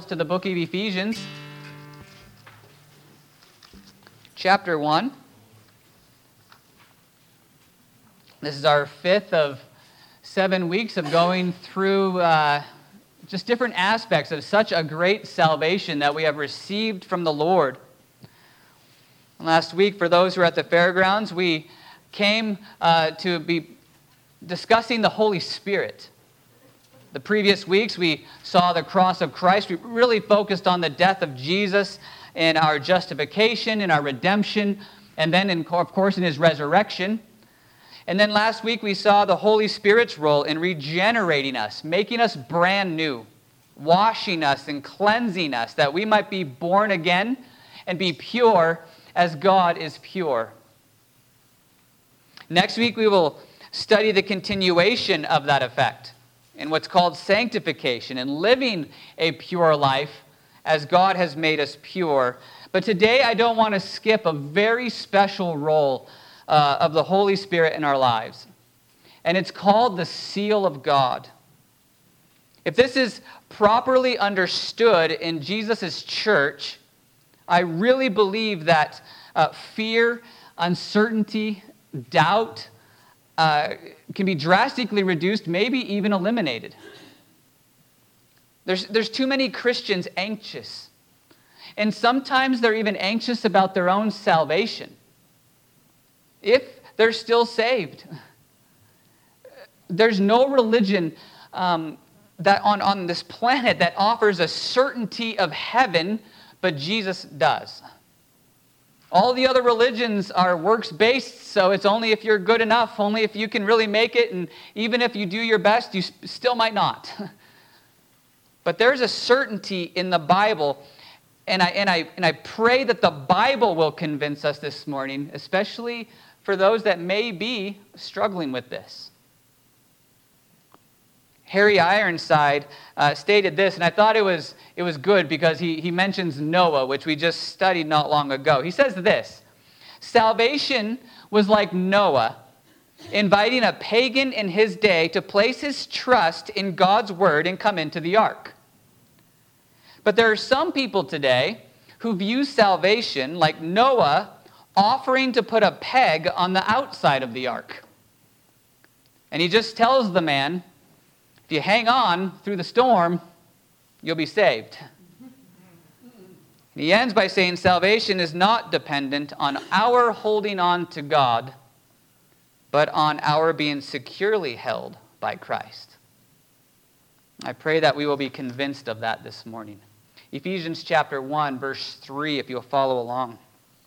to the book of Ephesians, chapter 1. This is our fifth of 7 weeks of going through just different aspects of such a great salvation that we have received from the Lord. Last week, for those who were at the fairgrounds, we came to be discussing the Holy Spirit. The previous weeks, we saw the cross of Christ. We really focused on the death of Jesus and our justification and our redemption, and then, of course, in his resurrection. And then last week, we saw the Holy Spirit's role in regenerating us, making us brand new, washing us and cleansing us, that we might be born again and be pure as God is pure. Next week, we will study the continuation of that effect in what's called sanctification and living a pure life as God has made us pure. But today I don't want to skip a very special role of the Holy Spirit in our lives. And it's called the seal of God. If this is properly understood in Jesus' church, I really believe that fear, uncertainty, doubt, can be drastically reduced, maybe even eliminated. There's too many Christians anxious. And sometimes they're even anxious about their own salvation, if they're still saved. There's no religion that on this planet that offers a certainty of heaven, but Jesus does. All the other religions are works-based, so it's only if you're good enough, only if you can really make it, and even if you do your best, you still might not. But there's a certainty in the Bible, and I pray that the Bible will convince us this morning, especially for those that may be struggling with this. Harry Ironside stated this, and I thought it was good because he mentions Noah, which we just studied not long ago. He says this: salvation was like Noah inviting a pagan in his day to place his trust in God's word and come into the ark. But there are some people today who view salvation like Noah offering to put a peg on the outside of the ark. And he just tells the man, if you hang on through the storm, you'll be saved. And he ends by saying salvation is not dependent on our holding on to God, but on our being securely held by Christ. I pray that we will be convinced of that this morning. Ephesians chapter 1, verse 3, if you'll follow along.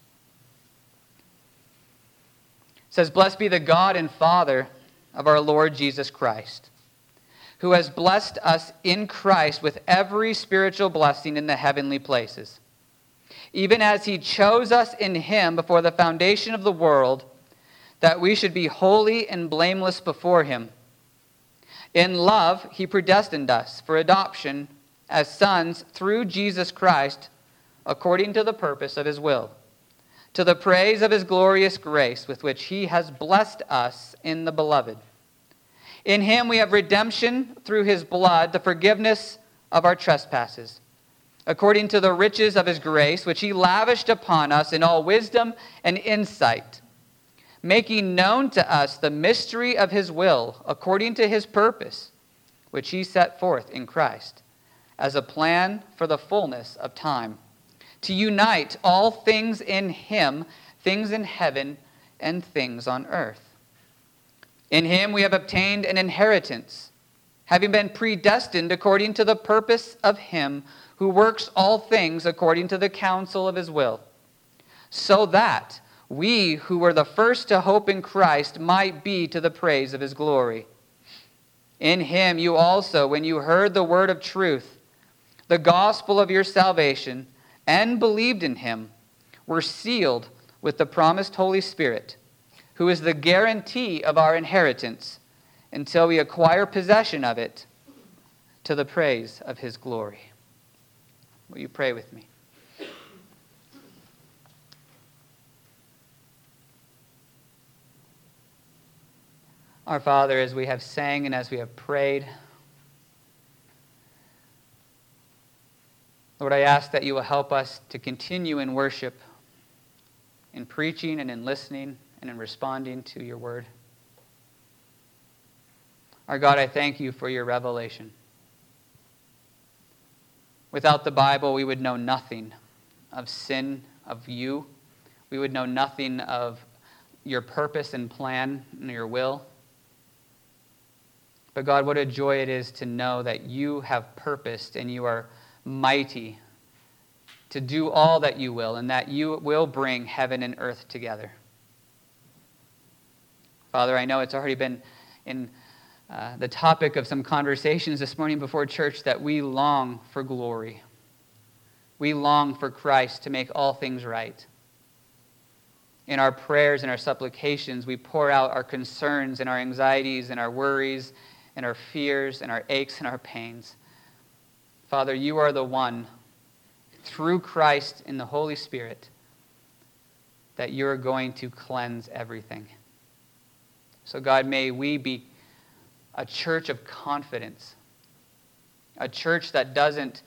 It says, "Blessed be the God and Father of our Lord Jesus Christ, who has blessed us in Christ with every spiritual blessing in the heavenly places, even as he chose us in him before the foundation of the world, that we should be holy and blameless before him. In love, he predestined us for adoption as sons through Jesus Christ, according to the purpose of his will, to the praise of his glorious grace with which he has blessed us in the beloved. In him we have redemption through his blood, the forgiveness of our trespasses, according to the riches of his grace, which he lavished upon us in all wisdom and insight, making known to us the mystery of his will, according to his purpose, which he set forth in Christ, as a plan for the fullness of time, to unite all things in him, things in heaven and things on earth. In him we have obtained an inheritance, having been predestined according to the purpose of him who works all things according to the counsel of his will, so that we who were the first to hope in Christ might be to the praise of his glory. In him you also, when you heard the word of truth, the gospel of your salvation, and believed in him, were sealed with the promised Holy Spirit, who is the guarantee of our inheritance until we acquire possession of it to the praise of his glory." Will you pray with me? Our Father, as we have sang and as we have prayed, Lord, I ask that you will help us to continue in worship, in preaching and in listening and in responding to your word. Our God, I thank you for your revelation. Without the Bible, we would know nothing of sin, of you. We would know nothing of your purpose and plan and your will. But God, what a joy it is to know that you have purposed and you are mighty to do all that you will, and that you will bring heaven and earth together. Father, I know it's already been in the topic of some conversations this morning before church that we long for glory. We long for Christ to make all things right. In our prayers and our supplications, we pour out our concerns and our anxieties and our worries and our fears and our aches and our pains. Father, you are the one, through Christ in the Holy Spirit, that you're going to cleanse everything. So God, may we be a church of confidence, a church that doesn't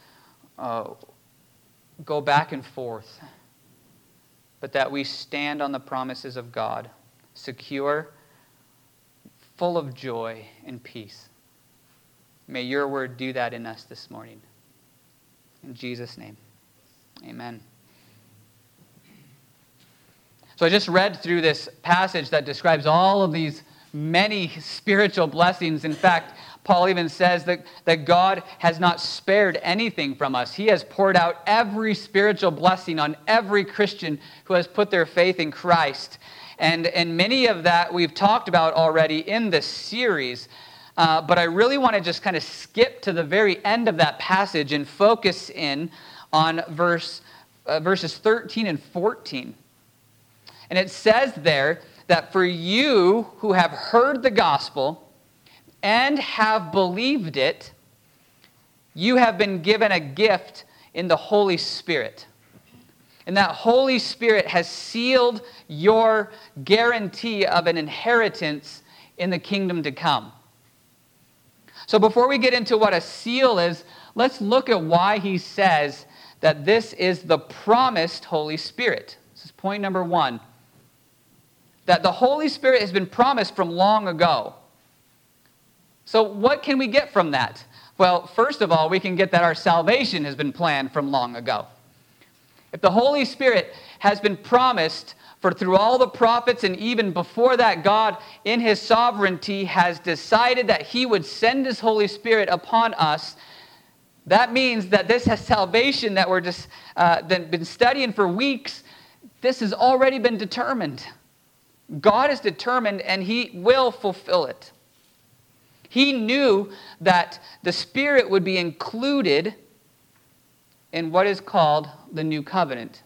go back and forth, but that we stand on the promises of God, secure, full of joy and peace. May your word do that in us this morning. In Jesus' name, amen. So I just read through this passage that describes all of these many spiritual blessings. In fact, Paul even says that God has not spared anything from us. He has poured out every spiritual blessing on every Christian who has put their faith in Christ. And many of that we've talked about already in this series. But I really want to just kind of skip to the very end of that passage and focus in on verses 13 and 14. And it says there that for you who have heard the gospel and have believed it, you have been given a gift in the Holy Spirit. And that Holy Spirit has sealed your guarantee of an inheritance in the kingdom to come. So before we get into what a seal is, let's look at why he says that this is the promised Holy Spirit. This is point number one. That the Holy Spirit has been promised from long ago. So what can we get from that? Well, first of all, we can get that our salvation has been planned from long ago. If the Holy Spirit has been promised through all the prophets, and even before that, God in his sovereignty has decided that he would send his Holy Spirit upon us, that means that this salvation that we're just been studying for weeks, this has already been determined. God is determined and he will fulfill it. He knew that the Spirit would be included in what is called the New Covenant.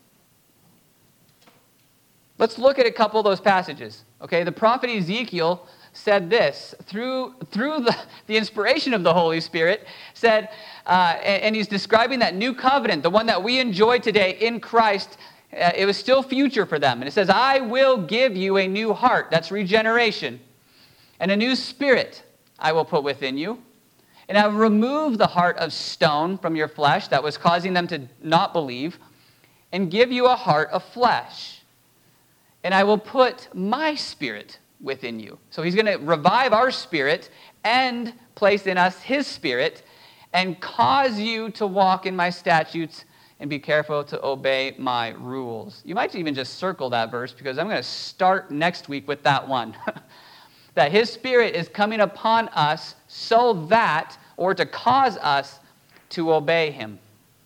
Let's look at a couple of those passages. Okay, the prophet Ezekiel said this through the inspiration of the Holy Spirit, said, and he's describing that new covenant, the one that we enjoy today in Christ. It was still future for them. And it says, I will give you a new heart. That's regeneration. And a new spirit I will put within you. And I will remove the heart of stone from your flesh that was causing them to not believe, and give you a heart of flesh. And I will put my spirit within you. So he's going to revive our spirit and place in us his spirit and cause you to walk in my statutes and be careful to obey my rules. You might even just circle that verse because I'm going to start next week with that one. That his Spirit is coming upon us so that, or to cause us to obey him.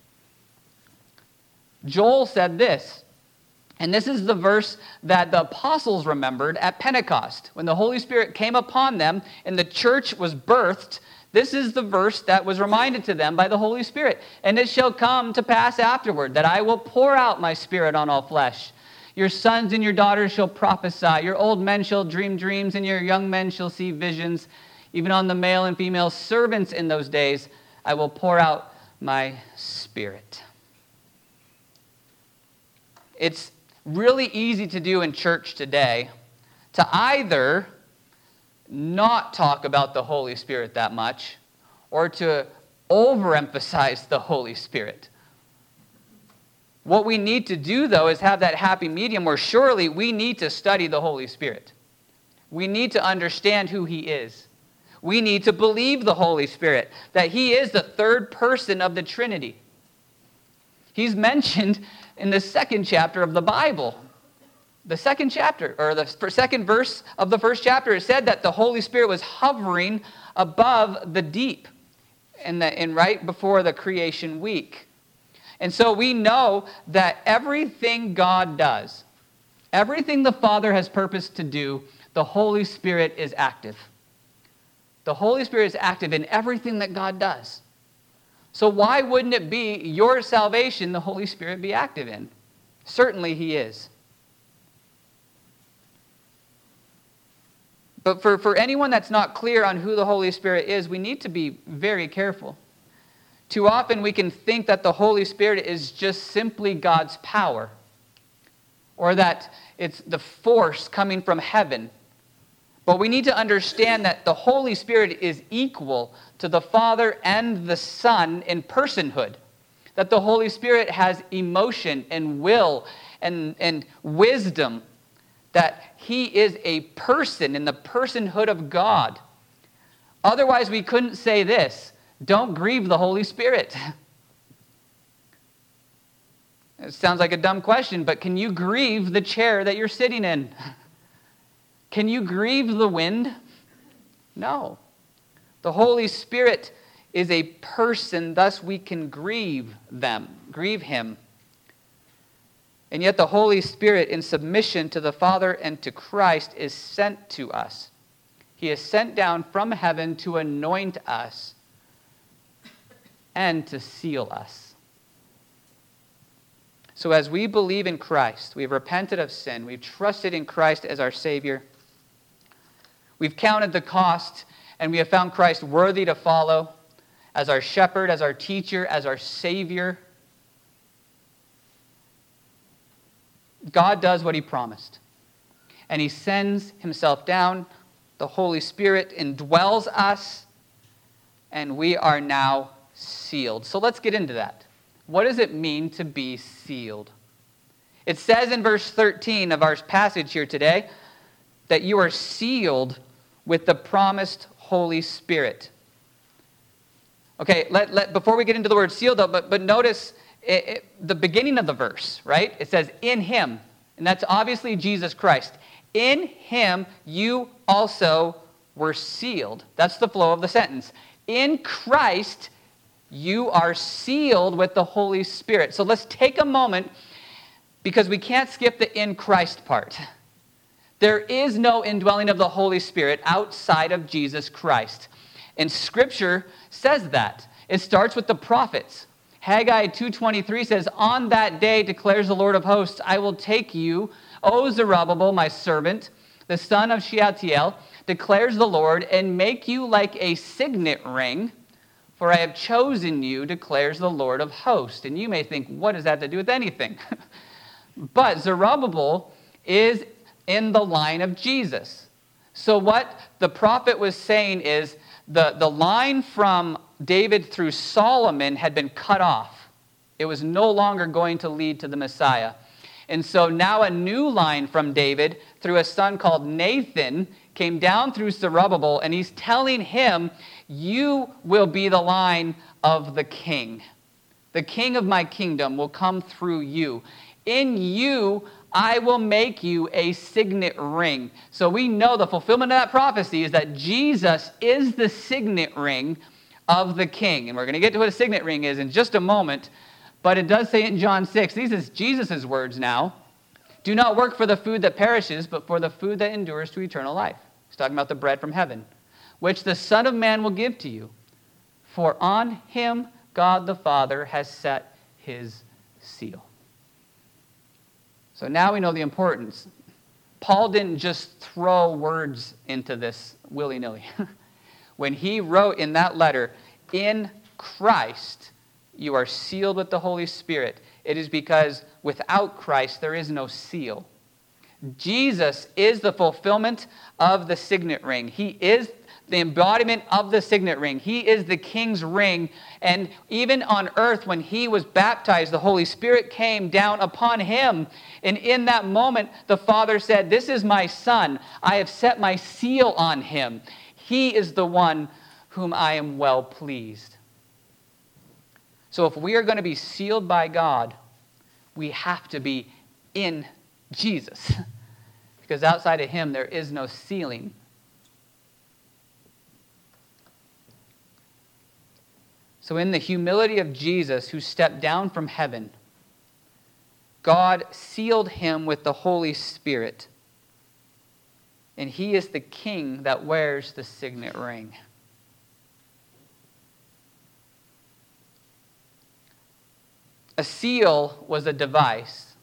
Joel said this, and this is the verse that the apostles remembered at Pentecost. When the Holy Spirit came upon them and the church was birthed, this is the verse that was reminded to them by the Holy Spirit. And it shall come to pass afterward that I will pour out my Spirit on all flesh. Your sons and your daughters shall prophesy. Your old men shall dream dreams, and your young men shall see visions. Even on the male and female servants in those days, I will pour out my Spirit. It's really easy to do in church today to either not talk about the Holy Spirit that much, or to overemphasize the Holy Spirit. What we need to do, though, is have that happy medium where surely we need to study the Holy Spirit. We need to understand who he is. We need to believe the Holy Spirit, that he is the third person of the Trinity. He's mentioned in the second chapter of the Bible. The second chapter, or the second verse of the first chapter, it said that the Holy Spirit was hovering above the deep and right before the creation week. And so we know that everything God does, everything the Father has purposed to do, the Holy Spirit is active. The Holy Spirit is active in everything that God does. So why wouldn't it be your salvation the Holy Spirit be active in? Certainly he is. But for anyone that's not clear on who the Holy Spirit is, we need to be very careful. Too often we can think that the Holy Spirit is just simply God's power, or that it's the force coming from heaven. But we need to understand that the Holy Spirit is equal to the Father and the Son in personhood. That the Holy Spirit has emotion and will and wisdom. That he is a person in the personhood of God. Otherwise, we couldn't say this: don't grieve the Holy Spirit. It sounds like a dumb question, but can you grieve the chair that you're sitting in? Can you grieve the wind? No. The Holy Spirit is a person, thus we can grieve him. And yet the Holy Spirit, in submission to the Father and to Christ, is sent to us. He is sent down from heaven to anoint us and to seal us. So as we believe in Christ, we've repented of sin, we've trusted in Christ as our Savior, we've counted the cost, and we have found Christ worthy to follow as our shepherd, as our teacher, as our Savior. God does what he promised. And he sends himself down. The Holy Spirit indwells us. And we are now sealed. So let's get into that. What does it mean to be sealed? It says in verse 13 of our passage here today that you are sealed with the promised Holy Spirit. Okay, before we get into the word sealed, though, but notice the beginning of the verse, right? It says, in him, and that's obviously Jesus Christ. In him you also were sealed. That's the flow of the sentence. In Christ you are sealed with the Holy Spirit. So let's take a moment, because we can't skip the in Christ part. There is no indwelling of the Holy Spirit outside of Jesus Christ. And Scripture says that. It starts with the prophets. Haggai 2:23 says, on that day, declares the Lord of hosts, I will take you, O Zerubbabel, my servant, the son of Shealtiel, declares the Lord, and make you like a signet ring, for I have chosen you, declares the Lord of hosts. And you may think, what does that have to do with anything? But Zerubbabel is in the line of Jesus. So what the prophet was saying is, the line from David through Solomon had been cut off. It was no longer going to lead to the Messiah. And so now a new line from David through a son called Nathan came down through Zerubbabel, and he's telling him, you will be the line of the king. The king of my kingdom will come through you. In you, I will make you a signet ring. So we know the fulfillment of that prophecy is that Jesus is the signet ring of the king. And we're going to get to what a signet ring is in just a moment. But it does say in John 6, these is Jesus' words now. Do not work for the food that perishes, but for the food that endures to eternal life. He's talking about the bread from heaven, which the Son of Man will give to you. For on him God the Father has set his seal. So now we know the importance. Paul didn't just throw words into this willy-nilly. When he wrote in that letter, in Christ you are sealed with the Holy Spirit, it is because without Christ there is no seal. Jesus is the fulfillment of the signet ring. He is the embodiment of the signet ring. He is the king's ring. And even on earth, when he was baptized, the Holy Spirit came down upon him. And in that moment, the Father said, "This is my Son. I have set my seal on him. He is the one whom I am well pleased." So if we are going to be sealed by God, we have to be in Jesus. Because outside of him, there is no sealing. So in the humility of Jesus, who stepped down from heaven, God sealed him with the Holy Spirit. And he is the king that wears the signet ring. A seal was a device,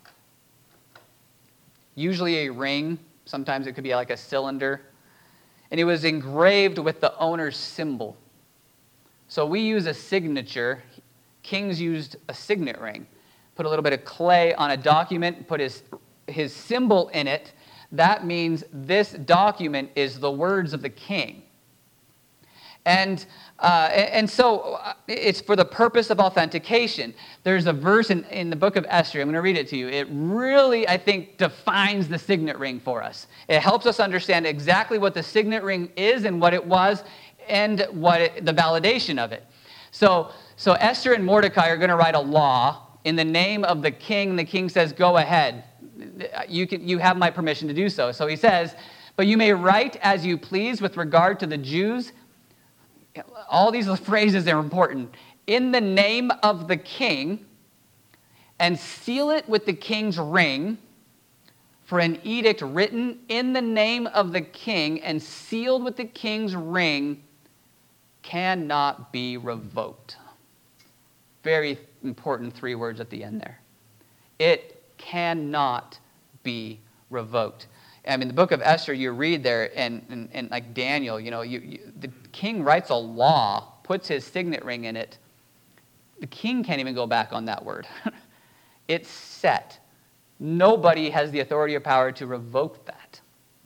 usually a ring. Sometimes it could be like a cylinder. And it was engraved with the owner's symbol. So we use a signature. Kings used a signet ring. Put a little bit of clay on a document, put his symbol in it. That means this document is the words of the king. And so it's for the purpose of authentication. There's a verse in the book of Esther. I'm going to read it to you. It really, I think, defines the signet ring for us. It helps us understand exactly what the signet ring is and what it was and the validation of it. So Esther and Mordecai are going to write a law in the name of the king. The king says, "Go ahead. You have my permission to do so." So he says, "But you may write as you please with regard to the Jews." All these phrases are important. "In the name of the king, and seal it with the king's ring, for an edict written in the name of the king and sealed with the king's ring cannot be revoked." Very important 3 words at the end there. It cannot be revoked. I mean, the book of Esther, you read there, and like Daniel, the king writes a law, puts his signet ring in it. The king can't even go back on that word. It's set. Nobody has the authority or power to revoke that.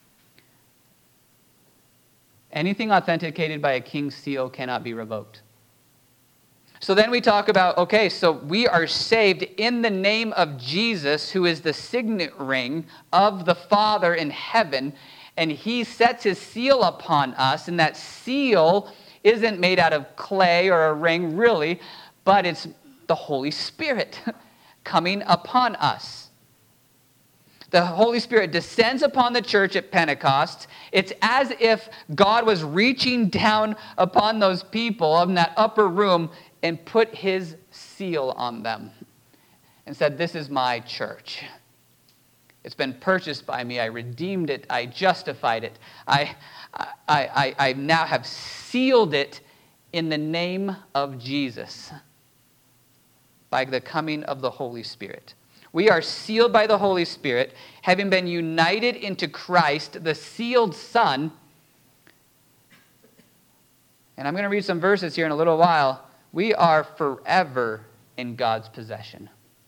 Anything authenticated by a king's seal cannot be revoked. So then we talk about, okay, so we are saved in the name of Jesus, who is the signet ring of the Father in heaven, and he sets his seal upon us, and that seal isn't made out of clay or a ring, really, but it's the Holy Spirit coming upon us. The Holy Spirit descends upon the church at Pentecost. It's as if God was reaching down upon those people in that upper room and put his seal on them and said, "This is my church. It's been purchased by me. I redeemed it. I justified it. I now have sealed it in the name of Jesus by the coming of the Holy Spirit." We are sealed by the Holy Spirit, having been united into Christ, the sealed Son. And I'm going to read some verses here in a little while. We are forever in God's possession.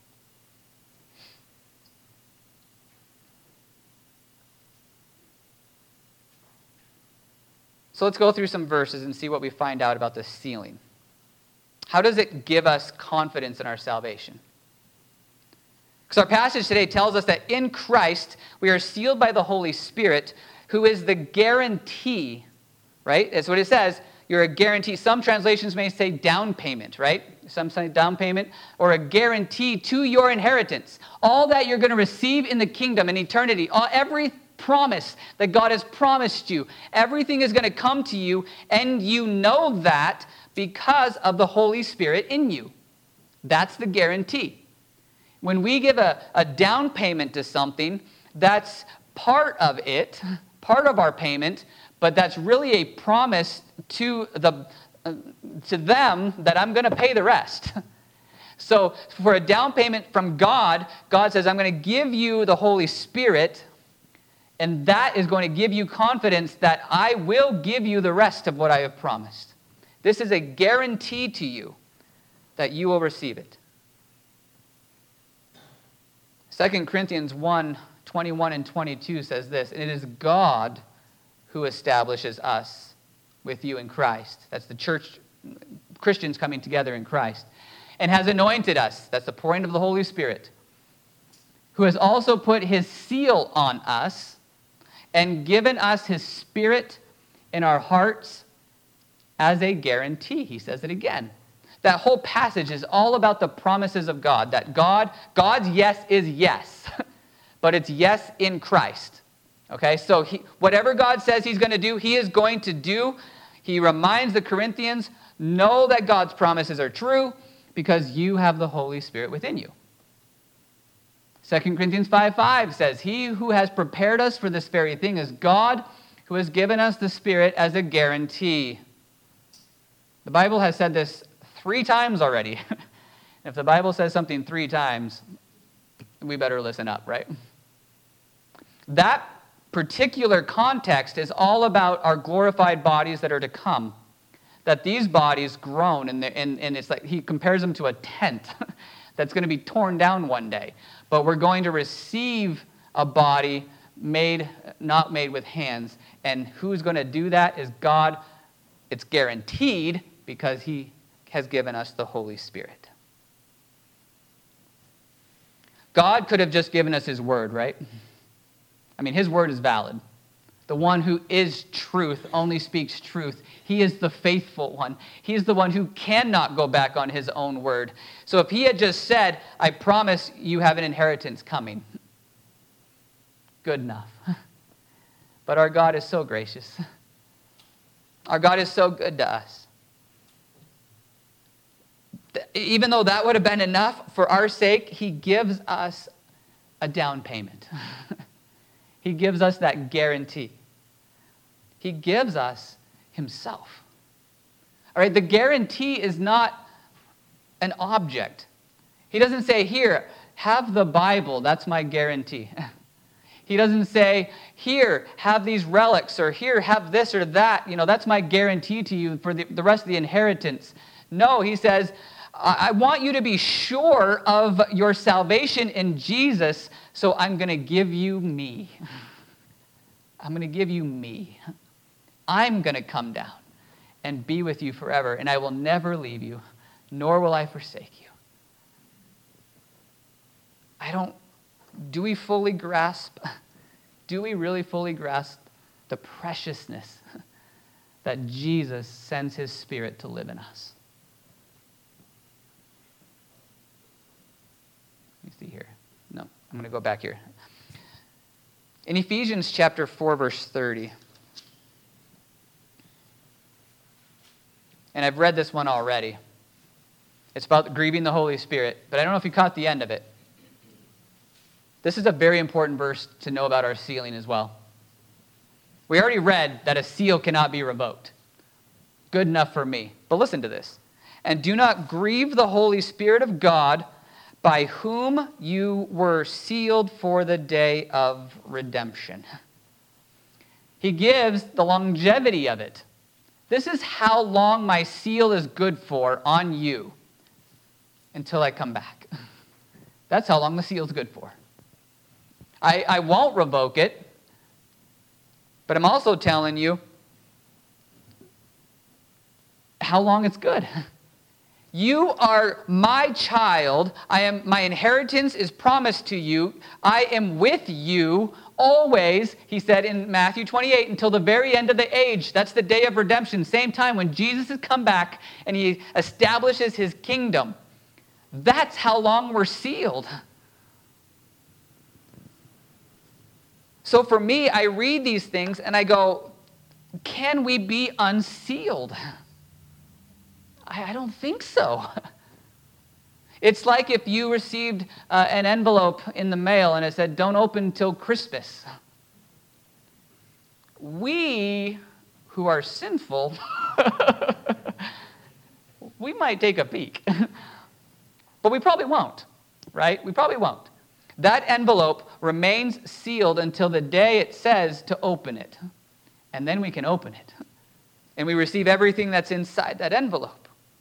So let's go through some verses and see what we find out about the sealing. How does it give us confidence in our salvation? Because our passage today tells us that in Christ we are sealed by the Holy Spirit, who is the guarantee, right? That's what it says. You're a guarantee. Some translations may say down payment, right? Some say down payment, or a guarantee to your inheritance. All that you're going to receive in the kingdom in eternity, every promise that God has promised you, everything is going to come to you, and you know that because of the Holy Spirit in you. That's the guarantee. When we give a down payment to something, that's part of it, part of our payment, but that's really a promise to them that I'm going to pay the rest. So for a down payment from God, God says, "I'm going to give you the Holy Spirit, and that is going to give you confidence that I will give you the rest of what I have promised." This is a guarantee to you that you will receive it. 2 Corinthians 1:21 and 22 says this, "And it is God who establishes us with you in Christ. That's the church, Christians coming together in Christ. And has anointed us. That's the pouring of the Holy Spirit. Who has also put his seal on us and given us his Spirit in our hearts as a guarantee. He says it again. That whole passage is all about the promises of God. That God's yes is yes. But it's yes in Christ. Okay, so whatever God says he's going to do, he is going to do. He reminds the Corinthians, know that God's promises are true because you have the Holy Spirit within you. 2 Corinthians 5:5 says, he who has prepared us for this very thing is God, who has given us the Spirit as a guarantee. The Bible has said this 3 times already. If the Bible says something 3 times, we better listen up, right? That particular context is all about our glorified bodies that are to come. That these bodies groan, and it's like he compares them to a tent that's going to be torn down one day. But we're going to receive a body not made with hands. And who's going to do that is God. It's guaranteed because he has given us the Holy Spirit. God could have just given us his word, right? I mean, his word is valid. The one who is truth only speaks truth. He is the faithful one. He is the one who cannot go back on his own word. So if he had just said, I promise you have an inheritance coming, good enough. But our God is so gracious. Our God is so good to us. Even though that would have been enough for our sake, he gives us a down payment. He gives us that guarantee. He gives us himself. All right, the guarantee is not an object. He doesn't say, here, have the Bible, that's my guarantee. He doesn't say, here, have these relics, or here, have this or that. That's my guarantee to you for the rest of the inheritance. No, he says, I want you to be sure of your salvation in Jesus, so I'm going to give you me. I'm going to give you me. I'm going to come down and be with you forever, and I will never leave you, nor will I forsake you. Do we fully grasp? Do we really fully grasp the preciousness that Jesus sends his Spirit to live in us? Let me see here. No, I'm going to go back here. In Ephesians chapter 4, verse 30. And I've read this one already. It's about grieving the Holy Spirit, but I don't know if you caught the end of it. This is a very important verse to know about our sealing as well. We already read that a seal cannot be revoked. Good enough for me. But listen to this. And do not grieve the Holy Spirit of God, by whom you were sealed for the day of redemption. He gives the longevity of it. This is how long my seal is good for on you until I come back. That's how long the seal is good for. I won't revoke it, but I'm also telling you how long it's good. You are my child. My inheritance is promised to you. I am with you always, he said in Matthew 28, until the very end of the age. That's the day of redemption. Same time when Jesus has come back and he establishes his kingdom. That's how long we're sealed. So for me, I read these things and I go, can we be unsealed? I don't think so. It's like if you received an envelope in the mail and it said, don't open till Christmas. We, who are sinful, we might take a peek. But we probably won't, right? We probably won't. That envelope remains sealed until the day it says to open it. And then we can open it. And we receive everything that's inside that envelope.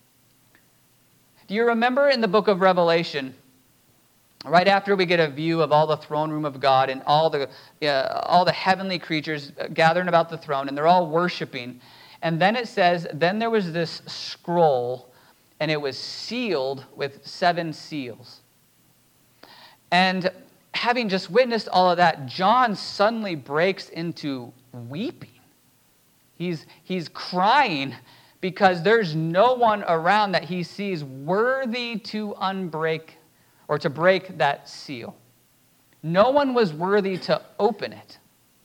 Do you remember in the book of Revelation, right after we get a view of all the throne room of God and all the heavenly creatures gathering about the throne, and they're all worshiping, And then it says, then there was this scroll, and it was sealed with 7 seals. And having just witnessed all of that, John suddenly breaks into weeping. He's crying because there's no one around that he sees worthy to unbreak or to break that seal. No one was worthy to open it.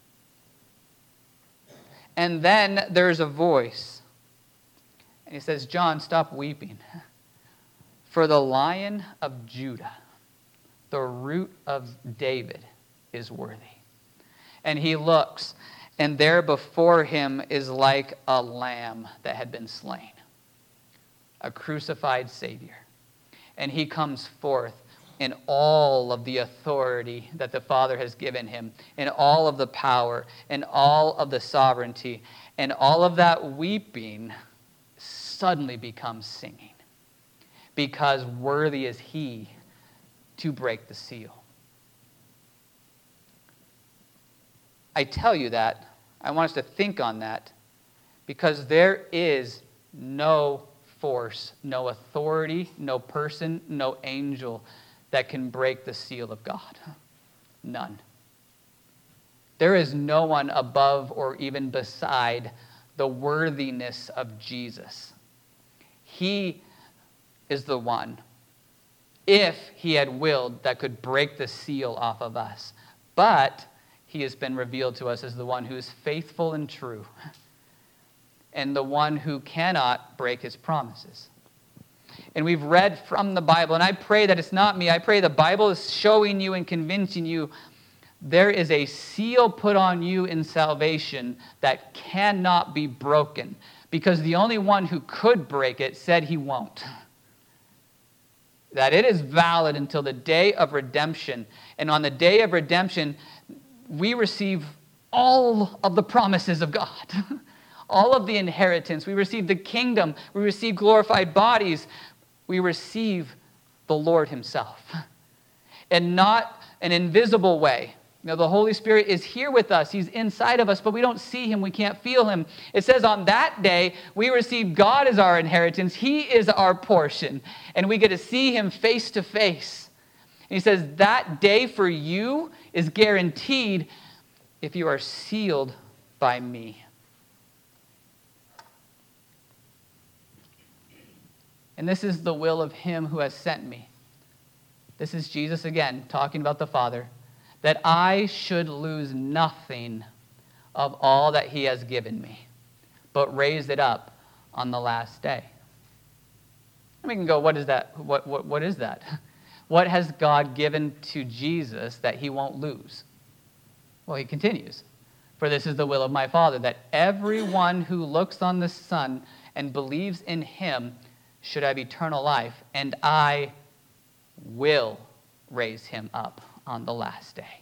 And then there's a voice. And he says, John, stop weeping. For the Lion of Judah, the root of David, is worthy. And he looks, and there before him is like a lamb that had been slain, a crucified Savior. And he comes forth in all of the authority that the Father has given him, in all of the power, and all of the sovereignty, and all of that weeping suddenly becomes singing, because worthy is he to break the seal. I tell you that, I want us to think on that, because there is no force, no authority, no person, no angel that can break the seal of God. None. There is no one above or even beside the worthiness of Jesus. He is the one, if he had willed, that could break the seal off of us. But he has been revealed to us as the one who is faithful and true, and the one who cannot break his promises. And we've read from the Bible, and I pray that it's not me. I pray the Bible is showing you and convincing you there is a seal put on you in salvation that cannot be broken, because the only one who could break it said he won't. That it is valid until the day of redemption. And on the day of redemption, we receive all of the promises of God. All of the inheritance. We receive the kingdom. We receive glorified bodies. We receive the Lord himself. And not an invisible way. You know, the Holy Spirit is here with us. He's inside of us, but we don't see him. We can't feel him. It says on that day, we receive God as our inheritance. He is our portion. And we get to see him face to face. And he says that day for you is guaranteed if you are sealed by me. And this is the will of him who has sent me. This is Jesus again, talking about the Father. That I should lose nothing of all that he has given me, but raise it up on the last day. And we can go, what is that? What is that? What has God given to Jesus that he won't lose? Well, he continues. For this is the will of my Father, that everyone who looks on the Son and believes in him should have eternal life, and I will raise him up on the last day.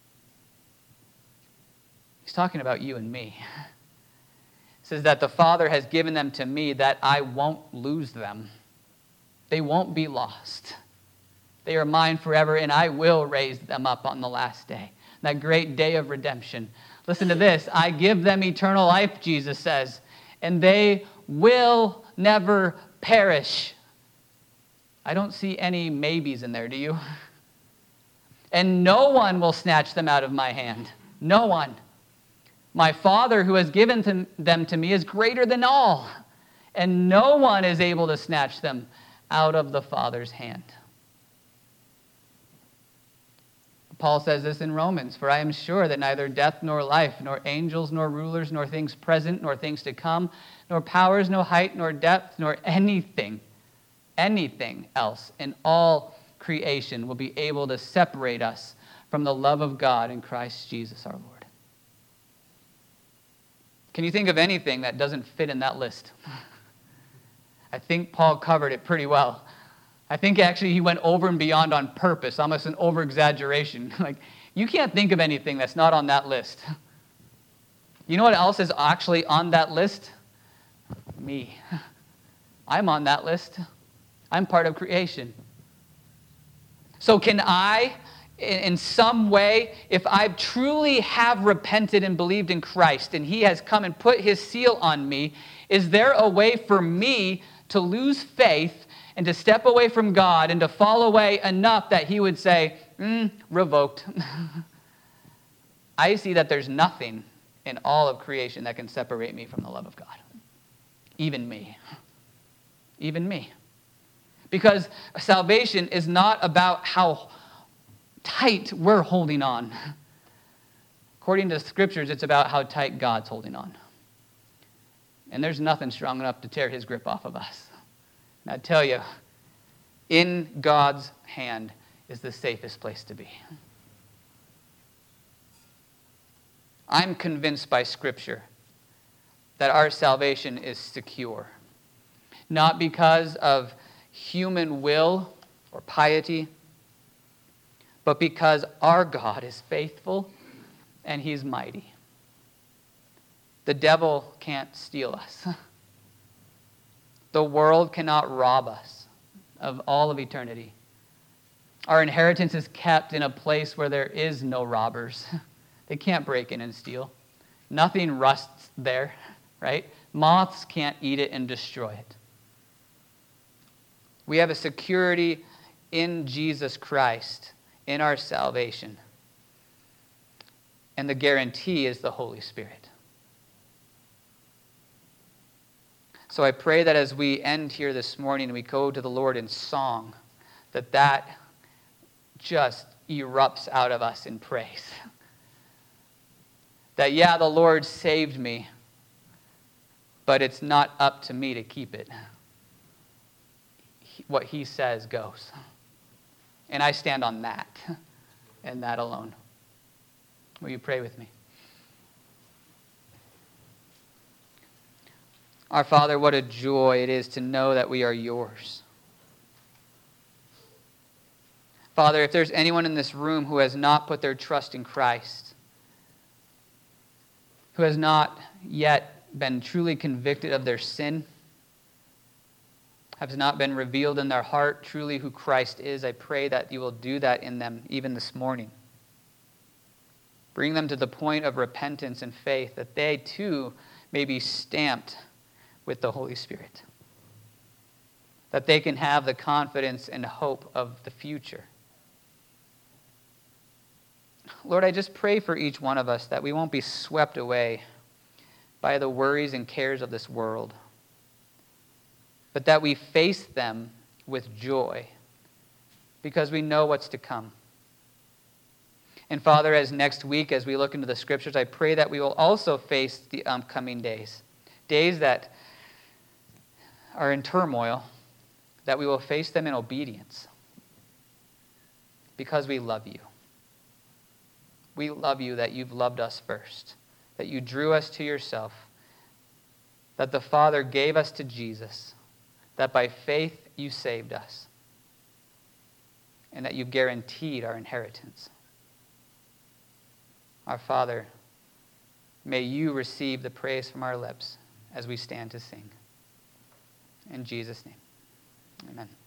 He's talking about you and me. He says that the Father has given them to me that I won't lose them. They won't be lost. They are mine forever, and I will raise them up on the last day, that great day of redemption. Listen to this. I give them eternal life, Jesus says, and they will never perish. I don't see any maybes in there, do you? And no one will snatch them out of my hand. No one. My Father who has given them to me is greater than all, and no one is able to snatch them out of the Father's hand. Paul says this in Romans, for I am sure that neither death nor life, nor angels nor rulers, nor things present, nor things to come, nor powers, nor height, nor depth, nor anything else in all creation will be able to separate us from the love of God in Christ Jesus our Lord. Can you think of anything that doesn't fit in that list? I think Paul covered it pretty well. I think actually he went over and beyond on purpose, almost an over-exaggeration. Like, you can't think of anything that's not on that list. You know what else is actually on that list? Me. I'm on that list. I'm part of creation. So can I, in some way, if I truly have repented and believed in Christ and he has come and put his seal on me, is there a way for me to lose faith and to step away from God and to fall away enough that he would say, revoked? I see that there's nothing in all of creation that can separate me from the love of God. Even me. Even me. Because salvation is not about how tight we're holding on. According to the scriptures, it's about how tight God's holding on. And there's nothing strong enough to tear his grip off of us. And I tell you, in God's hand is the safest place to be. I'm convinced by Scripture that our salvation is secure. Not because of human will or piety, but because our God is faithful and he's mighty. The devil can't steal us. The world cannot rob us of all of eternity. Our inheritance is kept in a place where there is no robbers. They can't break in and steal. Nothing rusts there, right? Moths can't eat it and destroy it. We have a security in Jesus Christ, in our salvation. And the guarantee is the Holy Spirit. So I pray that as we end here this morning and we go to the Lord in song, that just erupts out of us in praise. That, yeah, the Lord saved me, but it's not up to me to keep it. What he says goes. And I stand on that and that alone. Will you pray with me? Our Father, what a joy it is to know that we are yours. Father, if there's anyone in this room who has not put their trust in Christ, who has not yet been truly convicted of their sin, has not been revealed in their heart truly who Christ is, I pray that you will do that in them even this morning. Bring them to the point of repentance and faith, that they too may be stamped with the Holy Spirit. That they can have the confidence and hope of the future. Lord, I just pray for each one of us that we won't be swept away by the worries and cares of this world, but that we face them with joy because we know what's to come. And Father, as next week, as we look into the scriptures, I pray that we will also face the upcoming days that are in turmoil, that we will face them in obedience because we love you. We love you that you've loved us first, that you drew us to yourself, that the Father gave us to Jesus, that by faith you saved us, and that you guaranteed our inheritance. Our Father, may you receive the praise from our lips as we stand to sing. In Jesus' name, amen.